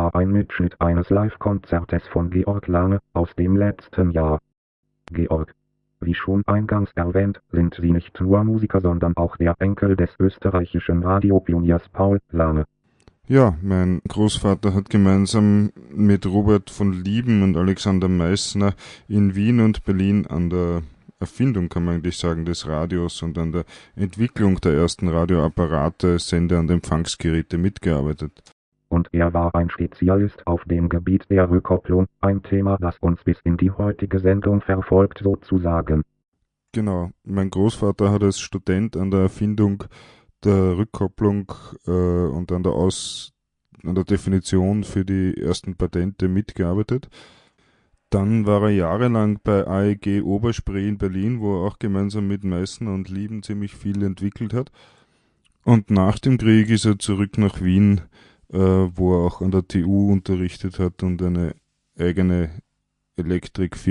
war ein Mitschnitt eines Live-Konzertes von Georg Lange aus dem letzten Jahr. Georg, wie schon eingangs erwähnt, sind Sie nicht nur Musiker, sondern auch der Enkel des österreichischen Radiopioniers Paul Lange. Ja, mein Großvater hat gemeinsam mit Robert von Lieben und Alexander Meissner in Wien und Berlin an der Erfindung, kann man eigentlich sagen, des Radios und an der Entwicklung der ersten Radioapparate, Sender und Empfangsgeräte mitgearbeitet. Und er war ein Spezialist auf dem Gebiet der Rückkopplung, ein Thema, das uns bis in die heutige Sendung verfolgt sozusagen. Genau, mein Großvater hat als Student an der Erfindung der Rückkopplung und an der Definition für die ersten Patente mitgearbeitet. Dann war er jahrelang bei AEG Oberspree in Berlin, wo er auch gemeinsam mit Meissner und Lieben ziemlich viel entwickelt hat. Und nach dem Krieg ist er zurück nach Wien, wo er auch an der TU unterrichtet hat und eine eigene Elektrikfirma